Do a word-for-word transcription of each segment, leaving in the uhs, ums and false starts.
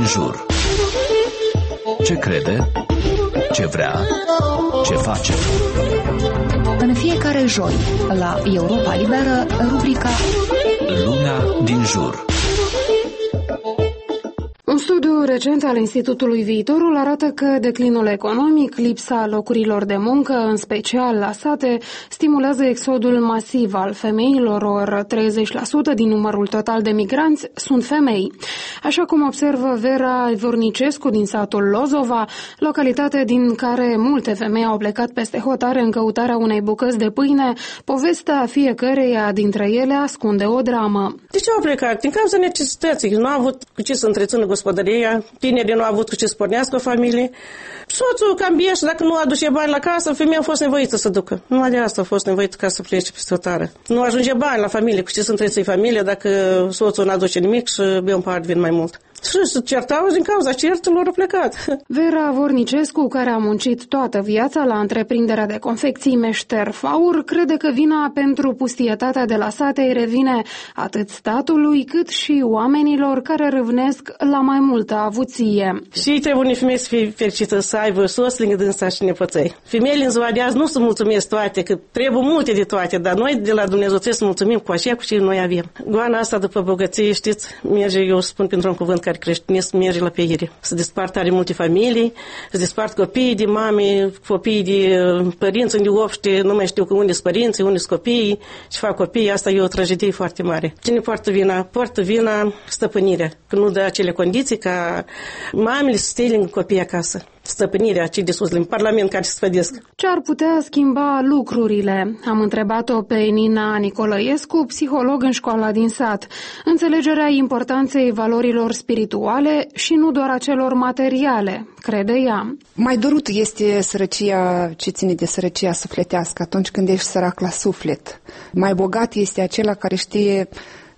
jur. Ce crede? Ce vrea? Ce face? În fiecare joi, la Europa Liberă, rubrica Lumea din jur. Un studiu recent al Institutului Viitorul arată că declinul economic, lipsa locurilor de muncă, în special la sate, stimulează exodul masiv al femeilor, ori treizeci la sută din numărul total de migranți sunt femei. Așa cum observă Vera Vornicescu din satul Lozova, localitate din care multe femei au plecat peste hotare în căutarea unei bucăți de pâine, povestea fiecăreia dintre ele ascunde o dramă. De ce au plecat? Din cauza necesității. Nu au avut cu ce să întrețină gospodăria, tinerii nu au avut cu ce să pornească o familie. Soțul cam bieș, dacă nu aduce bani la casă, femeia a fost nevoită să ducă. Numai de asta a fost nevoită ca să plece peste hotare. Nu ajunge bani la familie, cu ce să întreține familia dacă soțul nu aduce nimic și bea un pahar de vin mai mult. Și se certau din cauza certurilor a plecat. Vera Vornicescu, care a muncit toată viața la întreprinderea de confecții Meșter Faur, crede că vina pentru pustietatea de la sate îi revine atât statului cât și oamenilor care râvnesc la mai multă avuție. Și trebuie unii femei să fie fericită, să aibă soț lângă dânsa și nepoței. Femeile în ziua de azi nu se mulțumesc toate, că trebuie multe de toate, dar noi de la Dumnezeu trebuie să mulțumim cu așa cu ce noi avem. Goana asta după bogăție, știți, merge, eu spun pentru un cuvânt care creștinesc, merge la peire. Se despart are multe familii, se despart copiii de mame, copiii de părinți, unde opște, nu mai știu că unde sunt părinții, unde sunt copiii, ce fac copiii, asta e o tragedie foarte mare. Cine poartă vina? Poartă vina stăpânirea, că nu dă acele condiții ca mamele să stea lângă copiii acasă. Stăpânirea cei de sus, în Parlament care se sfădesc. Ce ar putea schimba lucrurile? Am întrebat-o pe Nina Nicolăescu, psiholog în școala din sat. Înțelegerea importanței valorilor spirituale și nu doar a celor materiale, crede ea. Mai durut este sărăcia ce ține de sărăcia sufletească atunci când ești sărac la suflet. Mai bogat este acela care știe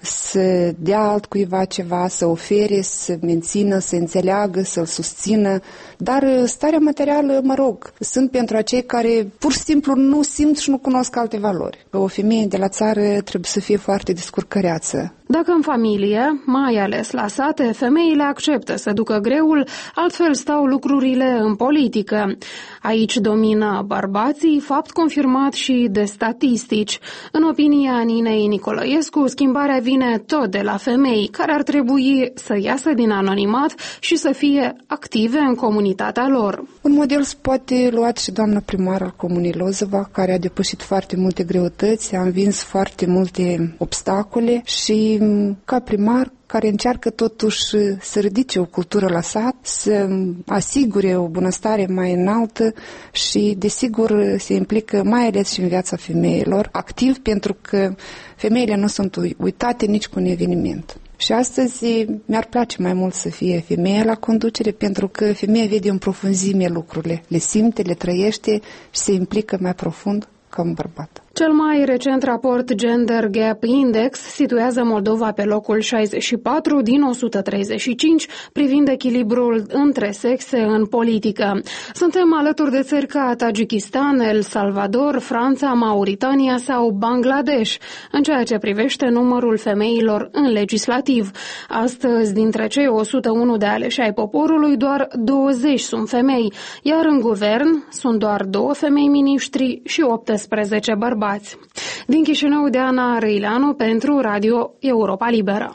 să dea altcuiva ceva, să ofere, să mențină, să înțeleagă, să-l susțină. Dar starea materială, mă rog, sunt pentru acei care pur și simplu nu simt și nu cunosc alte valori. O femeie de la țară trebuie să fie foarte descurcăreață. Dacă în familie, mai ales la sate, femeile acceptă să ducă greul, altfel stau lucrurile în politică. Aici domină bărbații, fapt confirmat și de statistici. În opinia Ninei Nicolăescu, schimbarea vine tot de la femei, care ar trebui să iasă din anonimat și să fie active în comunitatea lor. Un model se poate lua și doamna primar al Comunei Lozova, care a depășit foarte multe greutăți, a învins foarte multe obstacole și ca primar care încearcă totuși să ridice o cultură la sat, să asigure o bunăstare mai înaltă și, desigur, se implică mai ales și în viața femeilor, activ, pentru că femeile nu sunt uitate nici cu un eveniment. Și astăzi mi-ar place mai mult să fie femeia la conducere, pentru că femeia vede în profunzime lucrurile, le simte, le trăiește și se implică mai profund ca un bărbat. Cel mai recent raport Gender Gap Index situează Moldova pe locul șaizeci și patru din o sută treizeci și cinci privind echilibrul între sexe în politică. Suntem alături de țări ca Tajikistan, El Salvador, Franța, Mauritania sau Bangladesh în ceea ce privește numărul femeilor în legislativ. Astăzi, dintre cei o sută unu de aleși ai poporului, doar douăzeci sunt femei, iar în guvern sunt doar două femei miniștri și optsprezece bărbați. Din Chișinău, Deana Răileanu pentru Radio Europa Liberă.